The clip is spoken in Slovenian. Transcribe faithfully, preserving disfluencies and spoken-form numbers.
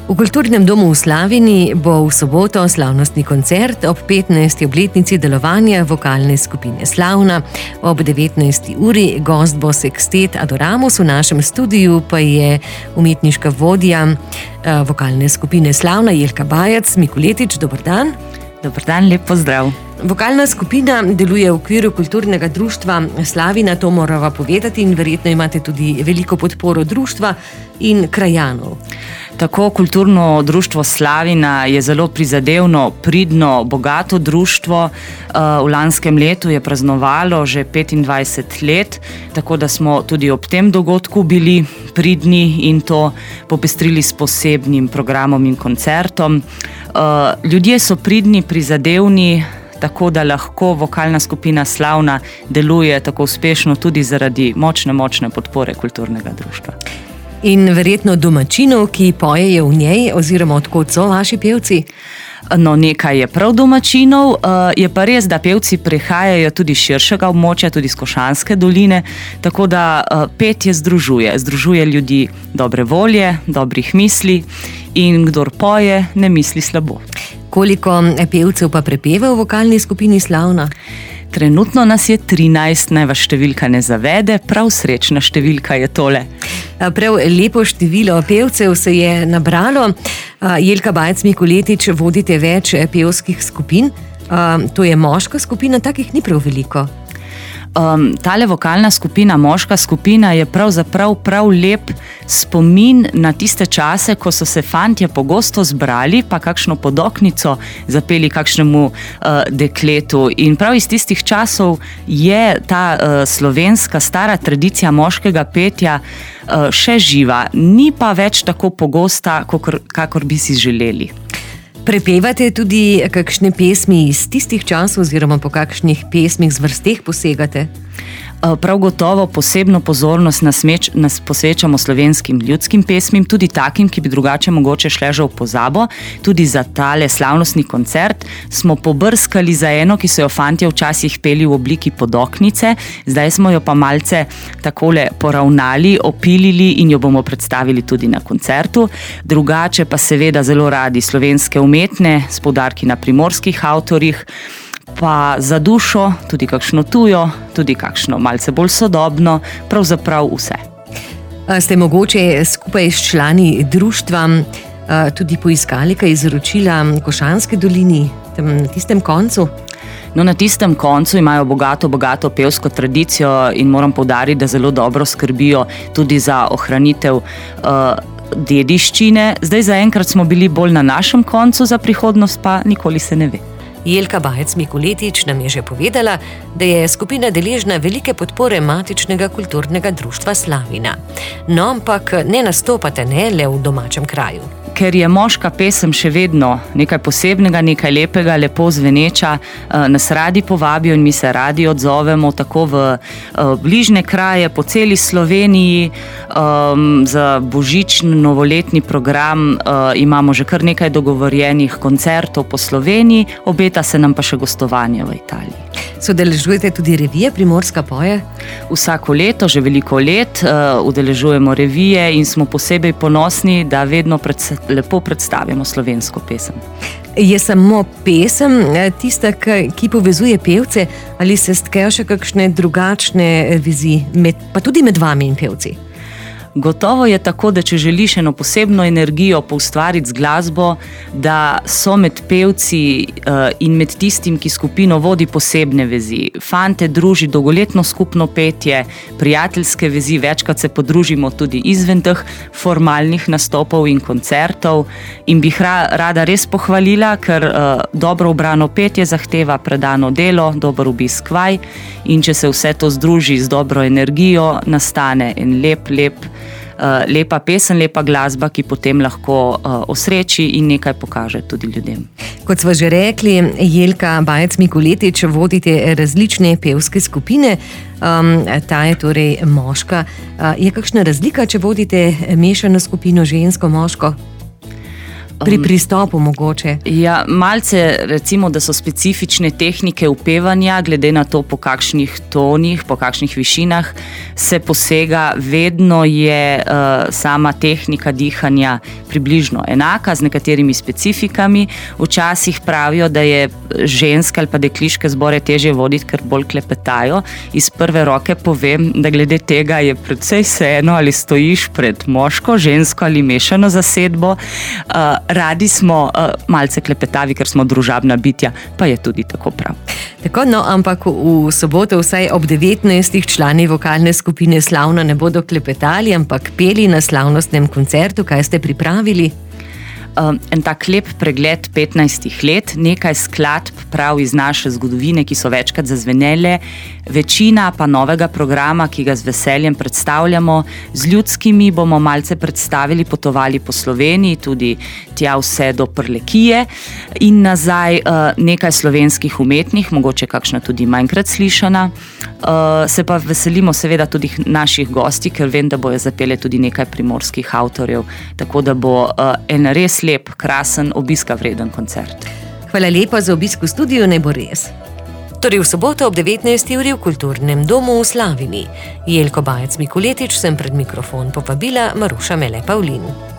V Kulturnem domu v Slavini bo v soboto slavnostni koncert ob petnajsti obletnici delovanja vokalne skupine Slavna. Ob devetnajsti uri gost bo Sextet Adoramus, v našem studiu pa je umetniška vodja vokalne skupine Slavna Jelka Bajec-Mikuletič. Dober dan. Dober dan, lep pozdrav. Vokalna skupina deluje v okviru kulturnega društva Slavina, to morava povedati, in verjetno imate tudi veliko podporo društva in krajanov. Tako kulturno društvo Slavina je zelo prizadevno, pridno, bogato društvo. V lanskem letu je praznovalo že petindvajset let, tako da smo tudi ob tem dogodku bili pridni in to popestrili s posebnim programom in koncertom. Ljudje so pridni, prizadevni, tako da lahko vokalna skupina Slavna deluje tako uspešno tudi zaradi močne, močne podpore kulturnega društva. In verjetno domačinov, ki pojejo v njej, oziroma odkot so vaši pevci? No, nekaj je prav domačinov, je pa res, da pevci prihajajo tudi širšega območja, tudi iz Košanske doline, tako da petje združuje, združuje ljudi dobre volje, dobrih misli in kdor poje, ne misli slabo. Koliko pevcev pa prepeva v vokalni skupini Slavna? Trenutno nas je trinajst, naj vas številka ne zavede, prav srečna številka je tole. Prav lepo število pevcev se je nabralo. Jelka Bajec-Mikuletič, vodite več pevskih skupin. To je moška skupina, takih ni prav veliko. Um, tale vokalna skupina, moška skupina, je pravzaprav prav lep spomin na tiste čase, ko so se fantje pogosto zbrali, pa kakšno podoknico zapeli kakšnemu uh, dekletu. In prav iz tistih časov je ta uh, slovenska stara tradicija moškega petja uh, še živa, ni pa več tako pogosta, kakor, kakor bi si želeli. Prepevate tudi kakšne pesmi iz tistih časov oziroma po kakšnih pesmih zvrsteh posegate? Prav gotovo posebno pozornost nasmeč, nas posvečamo slovenskim ljudskim pesmim, tudi takim, ki bi drugače mogoče šle že v pozabo. Tudi za tale slavnostni koncert smo pobrskali za eno, ki so jo fantje včasih peli v obliki podoknice, zdaj smo jo pa malce takole poravnali, opilili in jo bomo predstavili tudi na koncertu. Drugače pa seveda zelo radi slovenske umetne, s poudarki na primorskih avtorjih, pa za dušo tudi kakšno tujo, tudi kakšno malce bolj sodobno, pravzaprav vse. Ste mogoče skupaj s člani društva tudi poiskali kaj izročila Košanske dolini, tam na tistem koncu? No, na tistem koncu imajo bogato, bogato pevsko tradicijo in moram poudariti, da zelo dobro skrbijo tudi za ohranitev uh, dediščine. Zdaj zaenkrat smo bili bolj na našem koncu, za prihodnost pa nikoli se ne ve. Jelka Bajec-Mikuletič nam je že povedala, da je skupina deležna velike podpore matičnega kulturnega društva Slavina. No, ampak ne nastopate ne le v domačem kraju. Ker je moška pesem še vedno nekaj posebnega, nekaj lepega, lepo zveneča, nas radi povabijo in mi se radi odzovemo tako v bližnje kraje, po celi Sloveniji. Za božični novoletni program imamo že kar nekaj dogovorjenih koncertov po Sloveniji, obeta se nam pa še gostovanje v Italiji. Udeležujete tudi revije Primorska poje? Vsako leto, že veliko let, udeležujemo revije in smo posebej ponosni, da vedno predstavljamo lepo predstavimo slovensko pesem. Je samo pesem tista, ki povezuje pevce, ali se stkejo še kakšne drugačne vezi, med, pa tudi med vami in pevci? Gotovo je tako, da če želiš eno posebno energijo poustvariti z glasbo, da so med pevci uh, in med tistim, ki skupino vodi, posebne vezi. Fante druži dolgoletno skupno petje, prijateljske vezi, večkrat se podružimo tudi izven teh formalnih nastopov in koncertov in bi ra, rada res pohvalila, ker uh, dobro ubrano petje zahteva predano delo, dober obisk vaj in če se vse to združi z dobro energijo, nastane en lep, lep Uh, lepa pesem, lepa glasba, ki potem lahko uh, osreči in nekaj pokaže tudi ljudem. Kot sva že rekli, Jelka Bajec-Mikuletič, vodite različne pevske skupine, um, ta je torej moška. Uh, je kakšna razlika, če vodite mešano skupino žensko-moško? Pri pristopu mogoče. Ja, malce recimo, da so specifične tehnike upevanja, glede na to, po kakšnih tonih, po kakšnih višinah se posega. Vedno je uh, sama tehnika dihanja približno enaka, z nekaterimi specifikami. Včasih pravijo, da je ženske ali pa dekliške zbore težje voditi, ker bolj klepetajo. Iz prve roke povem, da glede tega je predvsej vseeno, ali stojiš pred moško, žensko ali mešano zasedbo. Uh, radi smo uh, malce klepetavi, ker smo družabna bitja, pa je tudi tako prav. Tako, no, ampak v soboto vsaj ob devetnajstih člani vokalne skupine Slavna ne bodo klepetali, ampak peli na slavnostnem koncertu. Kaj ste pripravili? Um, en tak lep pregled petnajstih let, nekaj skladb prav iz naše zgodovine, ki so večkrat zazvenele, večina pa novega programa, ki ga z veseljem predstavljamo. Z ljudskimi bomo malce predstavili, potovali po Sloveniji, tudi tja vse do Prlekije in nazaj, uh, nekaj slovenskih umetnih, mogoče kakšna tudi manjkrat slišana. Uh, se pa veselimo seveda tudi naših gosti, ker vem, da bojo zapele tudi nekaj primorskih avtorjev, tako da bo uh, en res lep, krasen, obiska vreden koncert. Hvala lepa za obisk v studiu, ne bo res. Torej v soboto ob devetnajsti uri v Kulturnem domu v Slavini. Jelko Bajec Mikuletič sem pred mikrofon povabila, Maruša Mele Pavlin.